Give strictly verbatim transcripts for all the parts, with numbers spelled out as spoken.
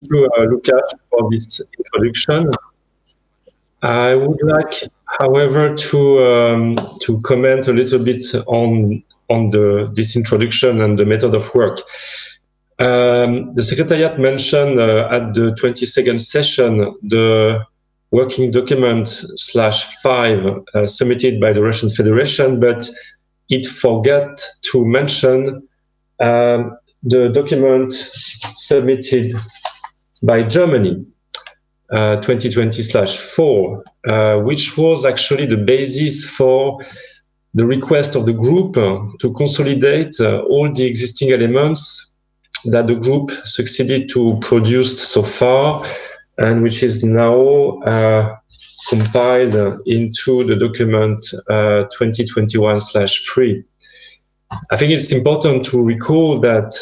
you, uh, Lucas, for this introduction. I would like, however, to um, to comment a little bit on on the this introduction and the method of work. Um, the Secretariat mentioned uh, at the twenty-second session the working document slash five uh, submitted by the Russian Federation, but it forgot to mention um, the document submitted by Germany, uh, twenty twenty slash four, uh, which was actually the basis for the request of the group uh, to consolidate uh, all the existing elements that the group succeeded to produce so far, and which is now uh, compiled into the document uh, twenty twenty-one slash three. I think it's important to recall that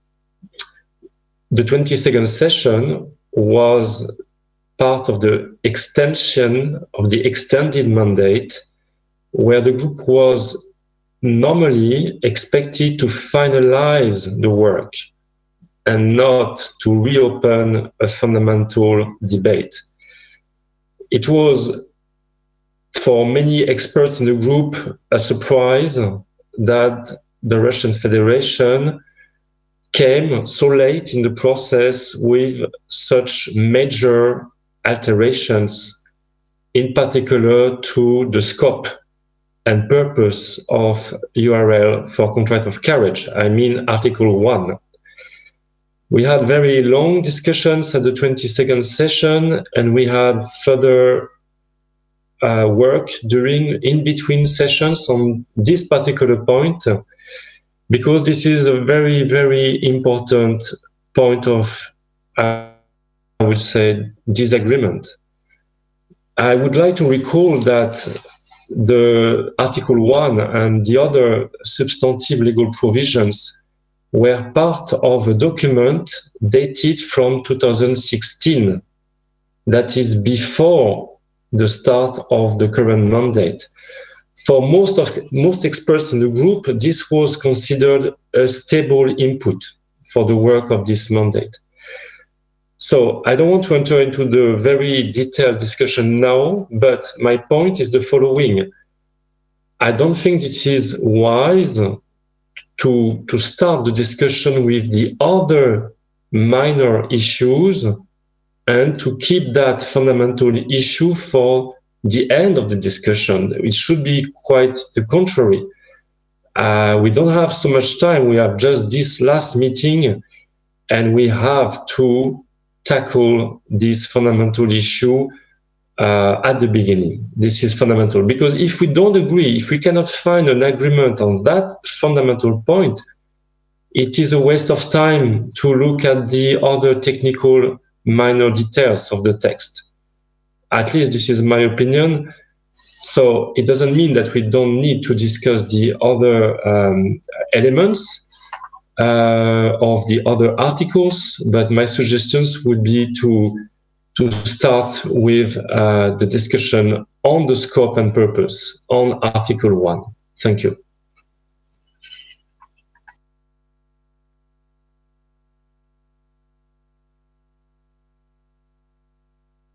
the twenty-second session was part of the extension of the extended mandate, where the group was normally expected to finalize the work and not to reopen a fundamental debate. It was, for many experts in the group, a surprise that the Russian Federation came so late in the process with such major alterations, in particular to the scope and purpose of U R L for contract of carriage. I mean Article one. We had very long discussions at the twenty-second session, and we had further uh, work during in between sessions on this particular point, because this is a very, very important point of, I would say, disagreement. I would like to recall that the Article one and the other substantive legal provisions were part of a document dated from two thousand sixteen, that is before the start of the current mandate. For most of most experts in the group, this was considered a stable input for the work of this mandate. So I don't want to enter into the very detailed discussion now, but my point is the following. I don't think it is wise to, to start the discussion with the other minor issues and to keep that fundamental issue for the end of the discussion. It should be quite the contrary. Uh, we don't have so much time. We have just this last meeting, and we have to tackle this fundamental issue uh, at the beginning. This is fundamental, because if we don't agree, if we cannot find an agreement on that fundamental point, it is a waste of time to look at the other technical minor details of the text. At least this is my opinion. So it doesn't mean that we don't need to discuss the other um, elements uh, of the other articles, but my suggestions would be to to start with uh, the discussion on the scope and purpose on Article one. Thank you.